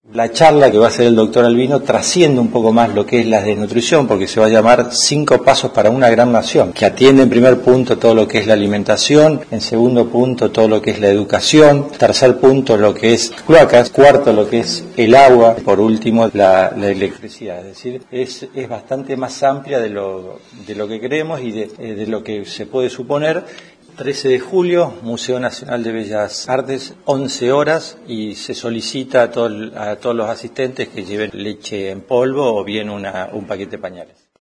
La charla que va a hacer el doctor Albino trasciende un poco más lo que es la desnutrición, porque se va a llamar 5 pasos para una gran nación, que atiende en primer punto todo lo que es la alimentación, en segundo punto todo lo que es la educación, tercer punto lo que es cloacas, cuarto lo que es el agua, por último la electricidad. Es decir, es bastante más amplia de lo que creemos y de lo que se puede suponer. 13 de julio, Museo Nacional de Bellas Artes, 11 horas, y se solicita a todos los asistentes que lleven leche en polvo o bien un paquete de pañales.